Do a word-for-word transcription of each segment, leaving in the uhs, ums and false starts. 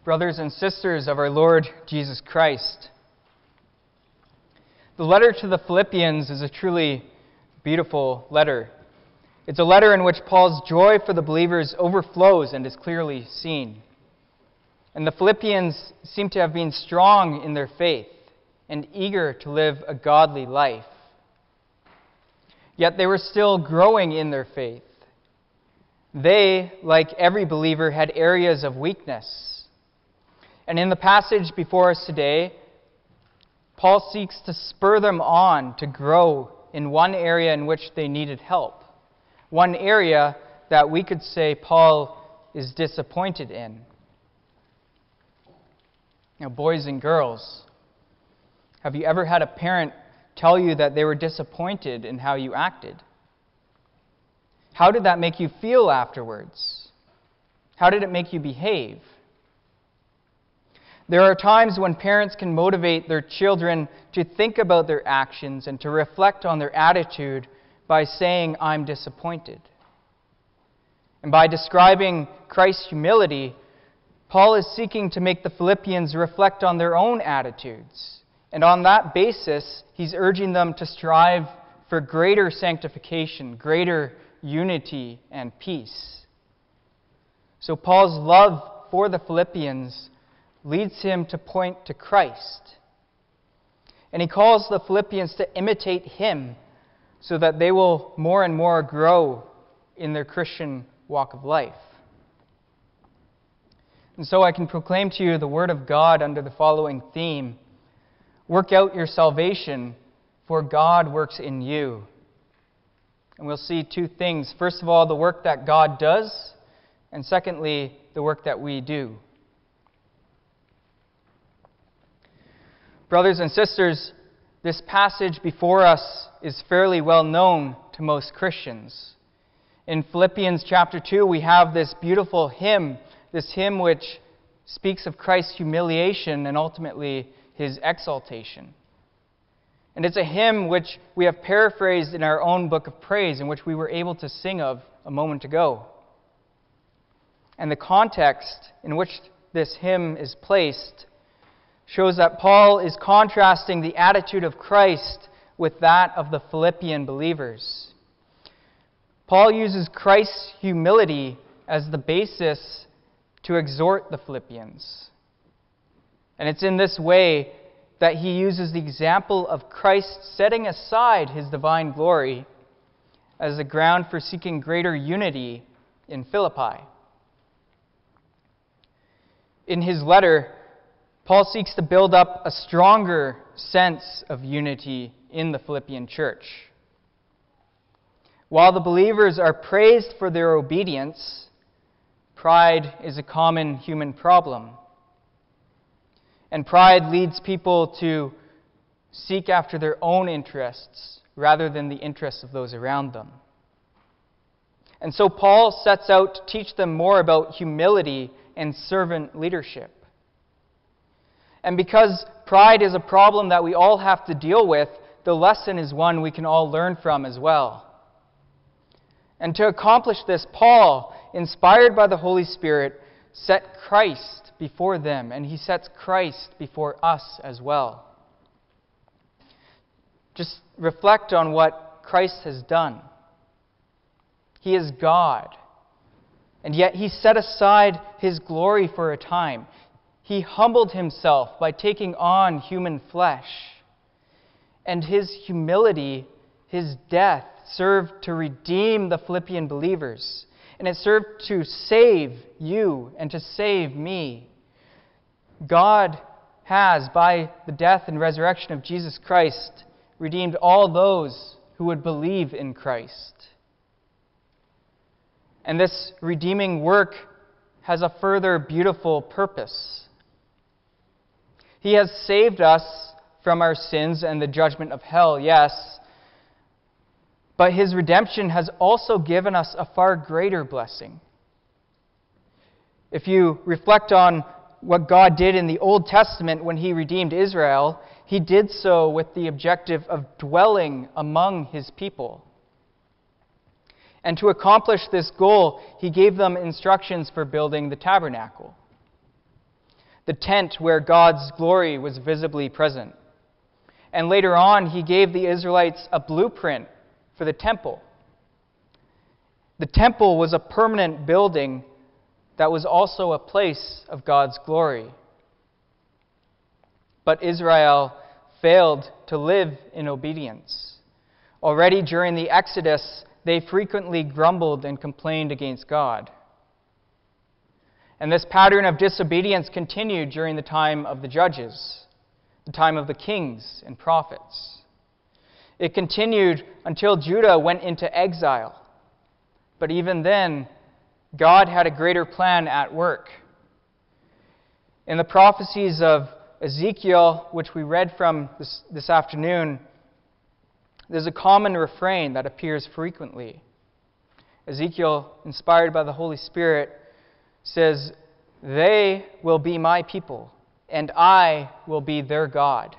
brothers and sisters of our Lord Jesus Christ. The letter to the Philippians is a truly beautiful letter. It's a letter in which Paul's joy for the believers overflows and is clearly seen. And the Philippians seem to have been strong in their faith and eager to live a godly life. Yet they were still growing in their faith. They, like every believer, had areas of weakness. And in the passage before us today, Paul seeks to spur them on to grow in one area in which they needed help. One area that we could say Paul is disappointed in. Now, boys and girls, have you ever had a parent tell you that they were disappointed in how you acted? How did that make you feel afterwards? How did it make you behave? There are times when parents can motivate their children to think about their actions and to reflect on their attitude by saying, "I'm disappointed." And by describing Christ's humility, Paul is seeking to make the Philippians reflect on their own attitudes. And on that basis, he's urging them to strive for greater sanctification, greater unity and peace. So Paul's love for the Philippians leads him to point to Christ. And he calls the Philippians to imitate him so that they will more and more grow in their Christian walk of life. And so I can proclaim to you the Word of God under the following theme: work out your salvation, for God works in you. And we'll see two things. First of all, the work that God does, and secondly, the work that we do. Brothers and sisters, this passage before us is fairly well known to most Christians. In Philippians chapter two, we have this beautiful hymn, this hymn which speaks of Christ's humiliation and ultimately his exaltation. And it's a hymn which we have paraphrased in our own book of praise, in which we were able to sing of a moment ago. And the context in which this hymn is placed shows that Paul is contrasting the attitude of Christ with that of the Philippian believers. Paul uses Christ's humility as the basis to exhort the Philippians. And it's in this way that he uses the example of Christ setting aside his divine glory as the ground for seeking greater unity in Philippi. In his letter, Paul seeks to build up a stronger sense of unity in the Philippian church. While the believers are praised for their obedience, pride is a common human problem. And pride leads people to seek after their own interests rather than the interests of those around them. And so Paul sets out to teach them more about humility and servant leadership. And because pride is a problem that we all have to deal with, the lesson is one we can all learn from as well. And to accomplish this, Paul, inspired by the Holy Spirit, set Christ before them, and he sets Christ before us as well. Just reflect on what Christ has done. He is God, and yet he set aside his glory for a time. He humbled himself by taking on human flesh. And his humility, his death, served to redeem the Philippian believers. And it served to save you and to save me. God has, by the death and resurrection of Jesus Christ, redeemed all those who would believe in Christ. And this redeeming work has a further beautiful purpose. He has saved us from our sins and the judgment of hell, yes, but his redemption has also given us a far greater blessing. If you reflect on what God did in the Old Testament when he redeemed Israel, he did so with the objective of dwelling among his people. And to accomplish this goal, he gave them instructions for building the tabernacle. the tent where God's glory was visibly present. And later on, he gave the Israelites a blueprint for the temple. The temple was a permanent building that was also a place of God's glory. But Israel failed to live in obedience. Already during the Exodus, they frequently grumbled and complained against God. And this pattern of disobedience continued during the time of the judges, the time of the kings and prophets. It continued until Judah went into exile. But even then, God had a greater plan at work. In the prophecies of Ezekiel, which we read from this, this afternoon, there's a common refrain that appears frequently. Ezekiel, inspired by the Holy Spirit, says, "They will be my people, and I will be their God."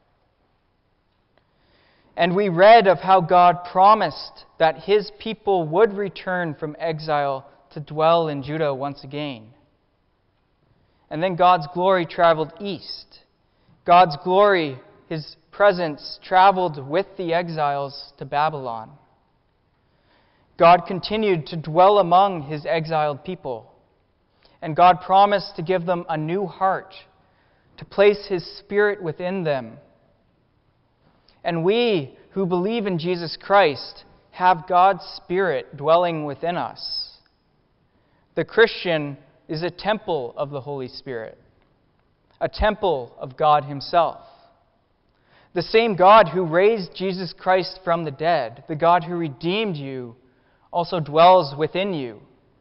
And we read of how God promised that his people would return from exile to dwell in Judah once again. And then God's glory traveled east. God's glory, his presence, traveled with the exiles to Babylon. God continued to dwell among his exiled people. And God promised to give them a new heart, to place his Spirit within them. And we who believe in Jesus Christ have God's Spirit dwelling within us. The Christian is a temple of the Holy Spirit, a temple of God himself. The same God who raised Jesus Christ from the dead, the God who redeemed you, also dwells within you.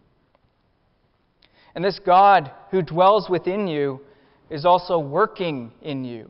And this God who dwells within you is also working in you.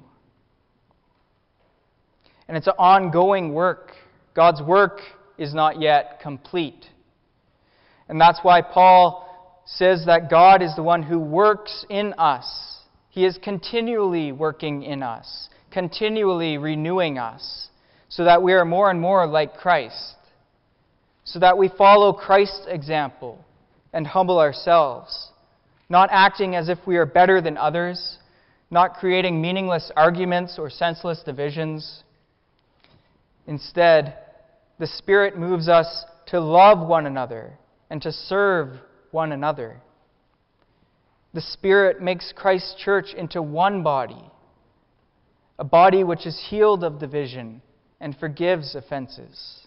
And it's an ongoing work. God's work is not yet complete. And that's why Paul says that God is the one who works in us. He is continually working in us, continually renewing us, so that we are more and more like Christ, so that we follow Christ's example and humble ourselves, not acting as if we are better than others, not creating meaningless arguments or senseless divisions. Instead, the Spirit moves us to love one another and to serve one another. The Spirit makes Christ's church into one body, a body which is healed of division and forgives offenses.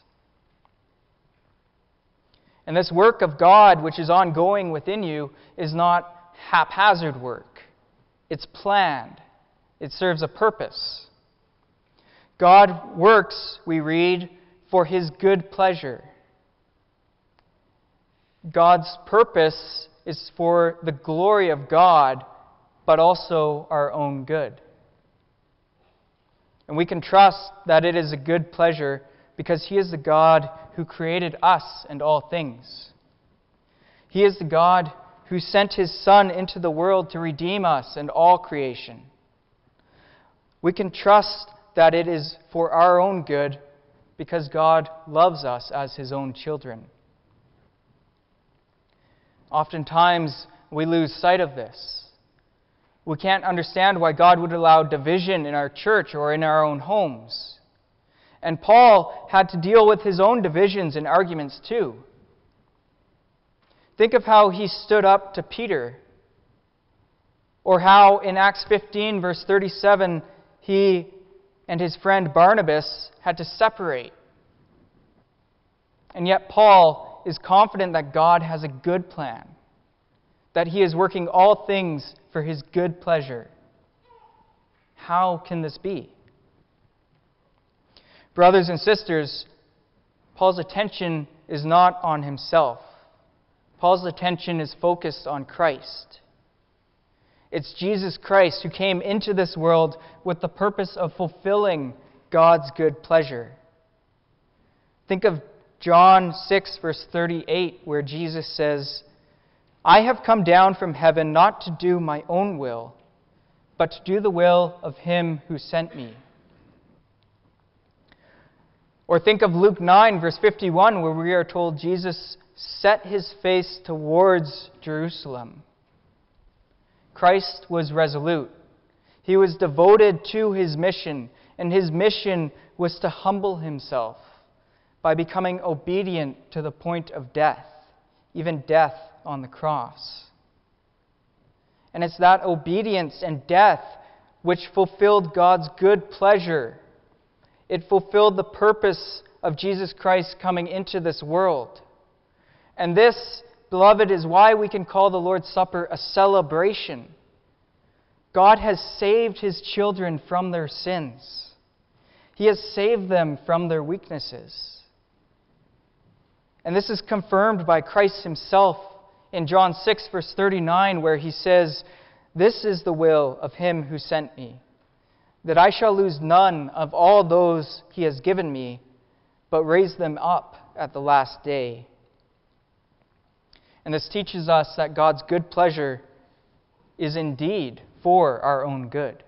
And this work of God, which is ongoing within you, is not haphazard work. It's planned. It serves a purpose. God works, we read, for his good pleasure. God's purpose is for the glory of God, but also our own good. And we can trust that it is a good pleasure because he is the God who created us and all things. He is the God who sent his Son into the world to redeem us and all creation. We can trust that it is for our own good because God loves us as his own children. Oftentimes, we lose sight of this. We can't understand why God would allow division in our church or in our own homes. And Paul had to deal with his own divisions and arguments too. Think of how he stood up to Peter, or how in Acts fifteen, verse thirty-seven, he and his friend Barnabas had to separate. And yet Paul is confident that God has a good plan, that he is working all things for his good pleasure. How can this be? Brothers and sisters, Paul's attention is not on himself. Paul's attention is focused on Christ. It's Jesus Christ who came into this world with the purpose of fulfilling God's good pleasure. Think of John six, verse thirty-eight, where Jesus says, "I have come down from heaven not to do my own will, but to do the will of him who sent me." Or think of Luke nine, verse fifty-one, where we are told Jesus set his face towards Jerusalem. Christ was resolute. He was devoted to his mission, and his mission was to humble himself by becoming obedient to the point of death, even death on the cross. And it's that obedience and death which fulfilled God's good pleasure. It fulfilled the purpose of Jesus Christ coming into this world. And this, beloved, is why we can call the Lord's Supper a celebration. God has saved his children from their sins. He has saved them from their weaknesses. And this is confirmed by Christ himself in John six, verse thirty-nine, where he says, "This is the will of him who sent me, that I shall lose none of all those he has given me, but raise them up at the last day." And this teaches us that God's good pleasure is indeed for our own good.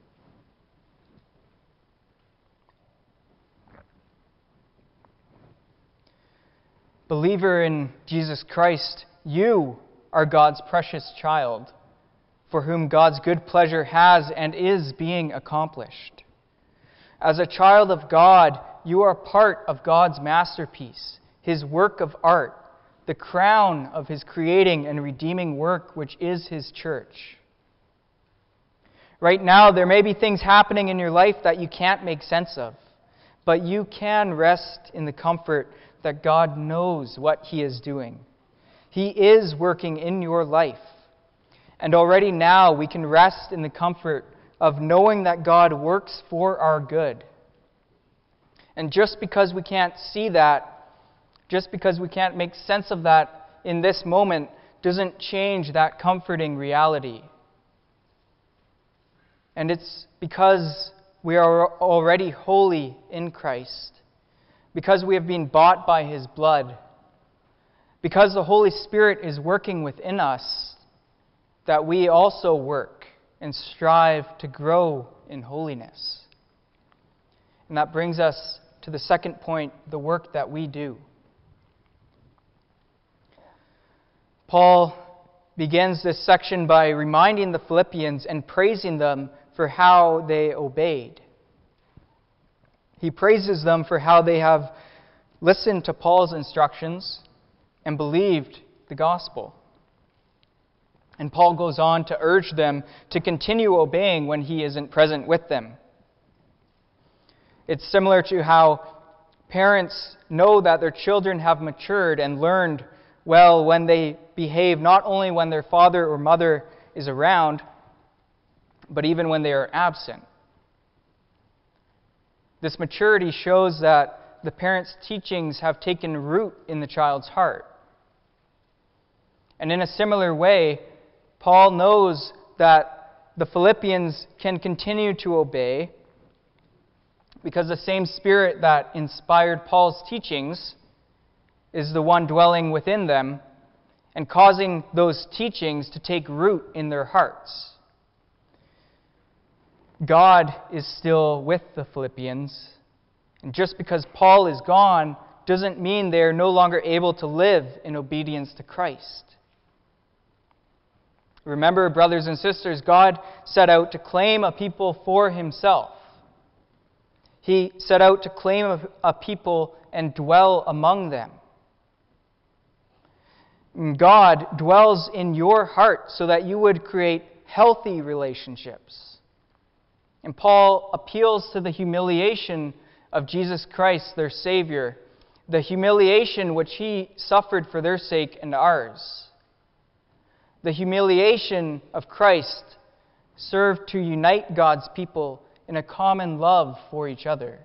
Believer in Jesus Christ, you are God's precious child, for whom God's good pleasure has and is being accomplished. As a child of God, you are part of God's masterpiece, his work of art, the crown of his creating and redeeming work, which is his church. Right now, there may be things happening in your life that you can't make sense of, but you can rest in the comfort that God knows what he is doing. He is working in your life. And already now we can rest in the comfort of knowing that God works for our good. And just because we can't see that, just because we can't make sense of that in this moment, doesn't change that comforting reality. And it's because we are already holy in Christ, because we have been bought by his blood, because the Holy Spirit is working within us, that we also work and strive to grow in holiness. And that brings us to the second point, the work that we do. Paul begins this section by reminding the Philippians and praising them for how they obeyed. He praises them for how they have listened to Paul's instructions and believed the gospel. And Paul goes on to urge them to continue obeying when he isn't present with them. It's similar to how parents know that their children have matured and learned well when they behave not only when their father or mother is around, but even when they are absent. This maturity shows that the parents' teachings have taken root in the child's heart. And in a similar way, Paul knows that the Philippians can continue to obey because the same Spirit that inspired Paul's teachings is the one dwelling within them and causing those teachings to take root in their hearts. God is still with the Philippians, and just because Paul is gone doesn't mean they are no longer able to live in obedience to Christ. Remember, brothers and sisters, God set out to claim a people for himself. He set out to claim a, a people and dwell among them. God dwells in your heart so that you would create healthy relationships. And Paul appeals to the humiliation of Jesus Christ, their Savior, the humiliation which he suffered for their sake and ours. The humiliation of Christ served to unite God's people in a common love for each other.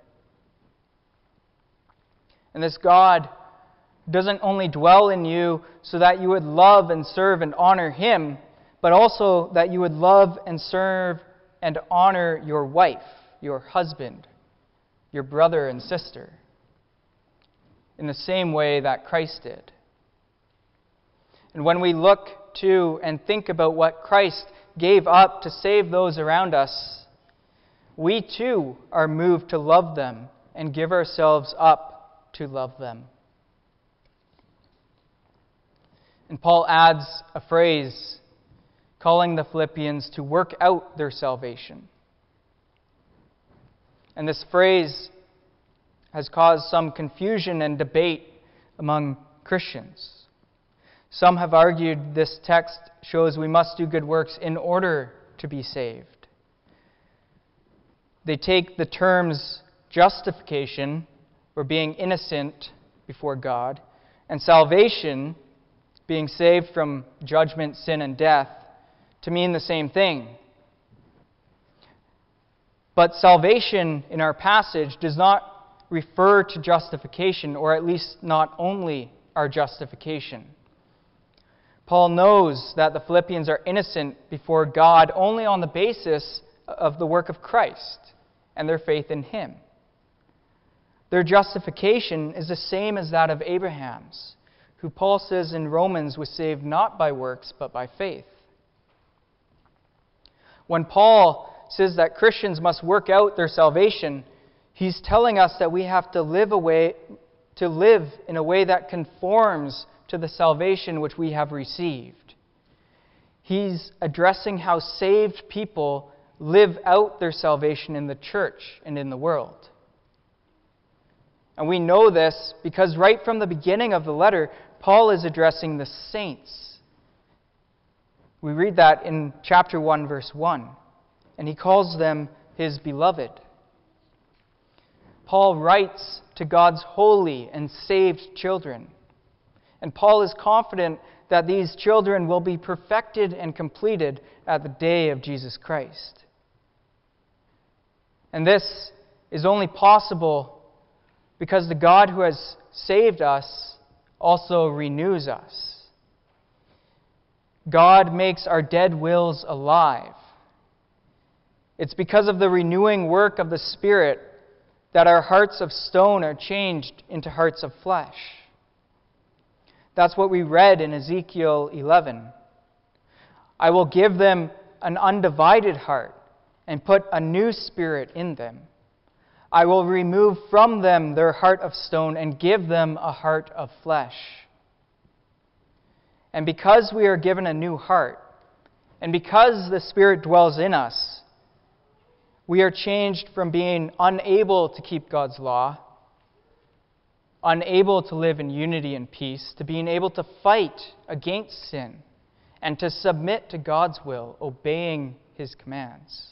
And this God doesn't only dwell in you so that you would love and serve and honor him, but also that you would love and serve and honor your wife, your husband, your brother and sister, in the same way that Christ did. And when we look to and think about what Christ gave up to save those around us, we too are moved to love them and give ourselves up to love them. And Paul adds a phrase, calling the Philippians to work out their salvation. And this phrase has caused some confusion and debate among Christians. Some have argued this text shows we must do good works in order to be saved. They take the terms justification, or being innocent before God, and salvation, being saved from judgment, sin, and death, to mean the same thing. But salvation in our passage does not refer to justification, or at least not only our justification. Paul knows that the Philippians are innocent before God only on the basis of the work of Christ and their faith in Him. Their justification is the same as that of Abraham's, who Paul says in Romans was saved not by works but by faith. When Paul says that Christians must work out their salvation, he's telling us that we have to live a way, to live in a way that conforms to the salvation which we have received. He's addressing how saved people live out their salvation in the church and in the world. And we know this because right from the beginning of the letter, Paul is addressing the saints. We read that in chapter one, verse one. And he calls them his beloved. Paul writes to God's holy and saved children. And Paul is confident that these children will be perfected and completed at the day of Jesus Christ. And this is only possible because the God who has saved us also renews us. God makes our dead wills alive. It's because of the renewing work of the Spirit that our hearts of stone are changed into hearts of flesh. That's what we read in Ezekiel eleven. I will give them an undivided heart and put a new spirit in them. I will remove from them their heart of stone and give them a heart of flesh. And because we are given a new heart, and because the Spirit dwells in us, we are changed from being unable to keep God's law, unable to live in unity and peace, to being able to fight against sin and to submit to God's will, obeying His commands.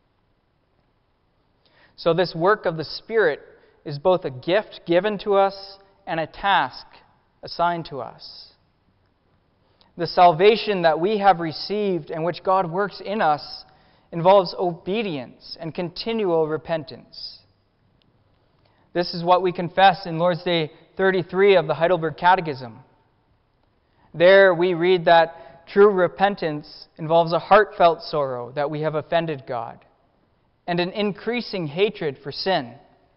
So this work of the Spirit is both a gift given to us and a task assigned to us. The salvation that we have received and which God works in us involves obedience and continual repentance. This is what we confess in Lord's Day thirty-three of the Heidelberg Catechism. There we read that true repentance involves a heartfelt sorrow that we have offended God and an increasing hatred for sin.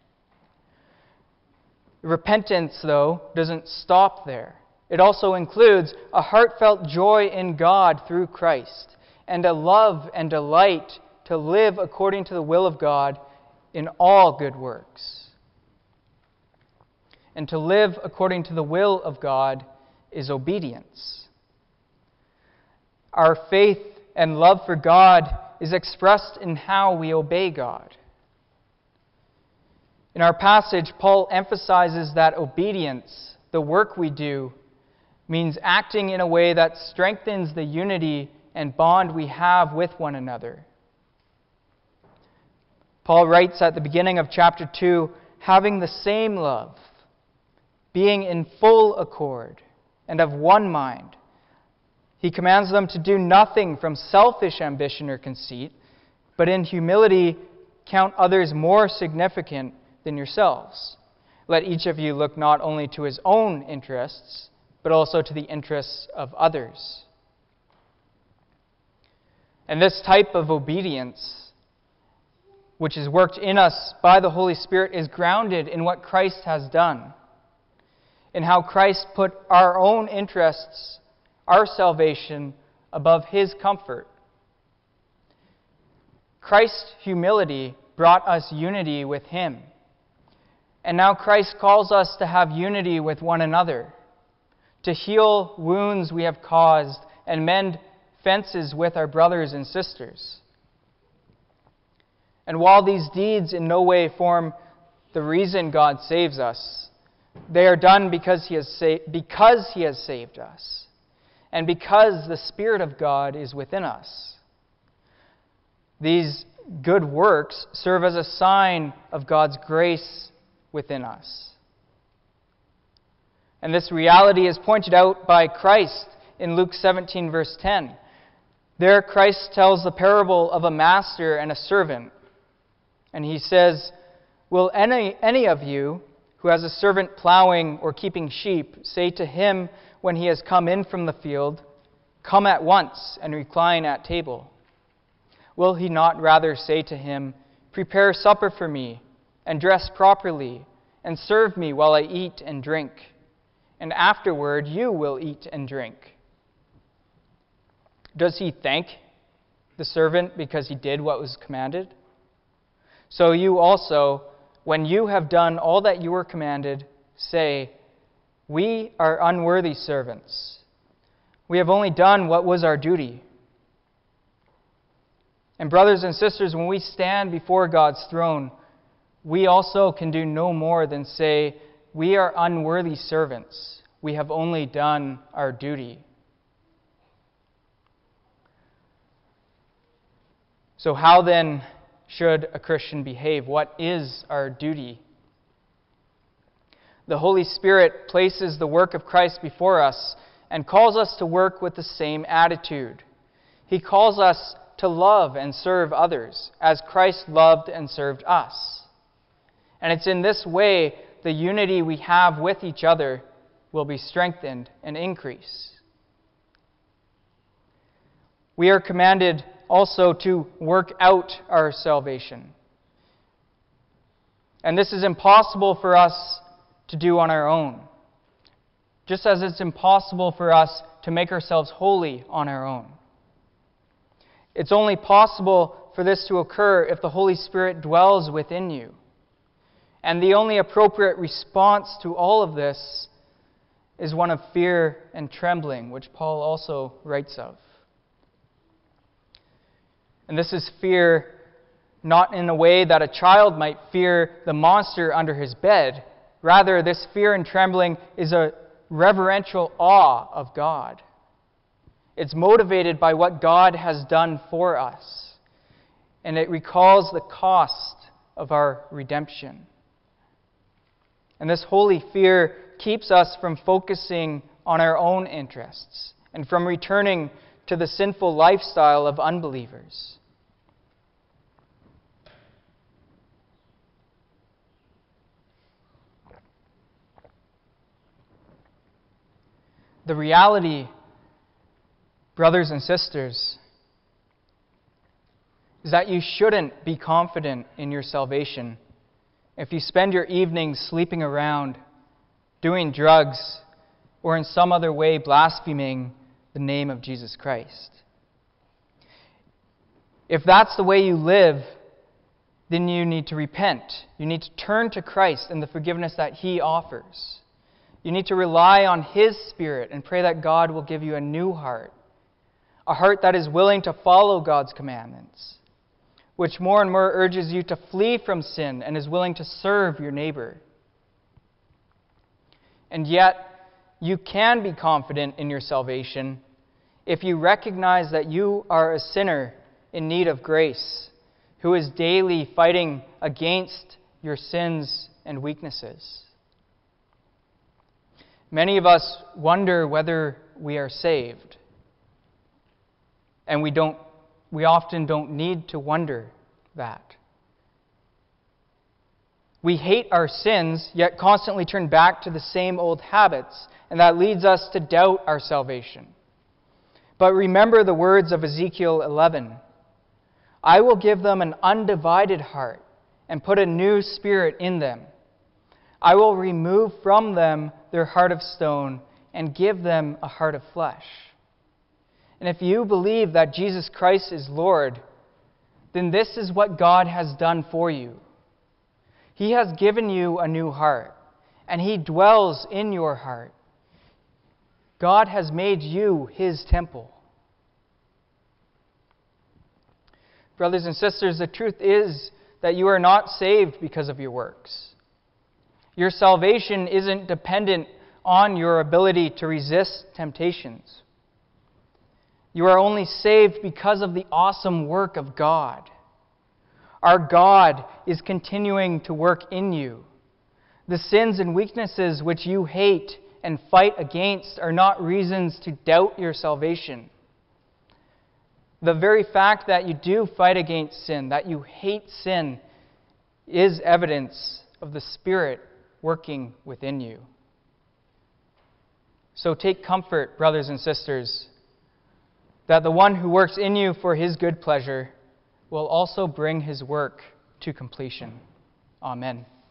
Repentance, though, doesn't stop there. It also includes a heartfelt joy in God through Christ and a love and delight to live according to the will of God in all good works. And to live according to the will of God is obedience. Our faith and love for God is expressed in how we obey God. In our passage, Paul emphasizes that obedience, the work we do, means acting in a way that strengthens the unity and bond we have with one another. Paul writes at the beginning of chapter two, having the same love, being in full accord, and of one mind. He commands them to do nothing from selfish ambition or conceit, but in humility count others more significant than yourselves. Let each of you look not only to his own interests, but also to the interests of others. And this type of obedience, which is worked in us by the Holy Spirit, is grounded in what Christ has done, in how Christ put our own interests, our salvation, above His comfort. Christ's humility brought us unity with Him. And now Christ calls us to have unity with one another, to heal wounds we have caused and mend fences with our brothers and sisters. And while these deeds in no way form the reason God saves us, they are done because He has sa- because He has saved us, and because the Spirit of God is within us. These good works serve as a sign of God's grace within us. And this reality is pointed out by Christ in Luke seventeen, verse ten. There Christ tells the parable of a master and a servant. And He says, "Will any, any of you who has a servant plowing or keeping sheep say to him when he has come in from the field, 'Come at once and recline at table'? Will he not rather say to him, 'Prepare supper for me, and dress properly, and serve me while I eat and drink, and afterward you will eat and drink'? Does he thank the servant because he did what was commanded? So you also, when you have done all that you were commanded, say, 'We are unworthy servants. We have only done what was our duty.'" And brothers and sisters, when we stand before God's throne, we also can do no more than say, "We are unworthy servants. We have only done our duty." So how then should a Christian behave? What is our duty? The Holy Spirit places the work of Christ before us and calls us to work with the same attitude. He calls us to love and serve others as Christ loved and served us. And it's in this way the unity we have with each other will be strengthened and increase. We are commanded also to work out our salvation. And this is impossible for us to do on our own, just as it's impossible for us to make ourselves holy on our own. It's only possible for this to occur if the Holy Spirit dwells within you. And the only appropriate response to all of this is one of fear and trembling, which Paul also writes of. And this is fear not in a way that a child might fear the monster under his bed. Rather, this fear and trembling is a reverential awe of God. It's motivated by what God has done for us, and it recalls the cost of our redemption. And this holy fear keeps us from focusing on our own interests and from returning to the sinful lifestyle of unbelievers. The reality, brothers and sisters, is that you shouldn't be confident in your salvation if you spend your evenings sleeping around, doing drugs, or in some other way blaspheming the name of Jesus Christ. If that's the way you live, then you need to repent. You need to turn to Christ and the forgiveness that He offers. You need to rely on His Spirit and pray that God will give you a new heart, a heart that is willing to follow God's commandments, which more and more urges you to flee from sin and is willing to serve your neighbor. And yet, you can be confident in your salvation if you recognize that you are a sinner in need of grace, who is daily fighting against your sins and weaknesses. Many of us wonder whether we are saved. And we don't we often don't need to wonder that. We hate our sins, yet constantly turn back to the same old habits, and that leads us to doubt our salvation. But remember the words of Ezekiel eleven. "I will give them an undivided heart and put a new spirit in them. I will remove from them their heart of stone and give them a heart of flesh." And if you believe that Jesus Christ is Lord, then this is what God has done for you. He has given you a new heart, and He dwells in your heart. God has made you His temple. Brothers and sisters, the truth is that you are not saved because of your works. Your salvation isn't dependent on your ability to resist temptations. You are only saved because of the awesome work of God. Our God is continuing to work in you. The sins and weaknesses which you hate and fight against are not reasons to doubt your salvation. The very fact that you do fight against sin, that you hate sin, is evidence of the Spirit working within you. So take comfort, brothers and sisters, that the one who works in you for his good pleasure will also bring his work to completion. Amen.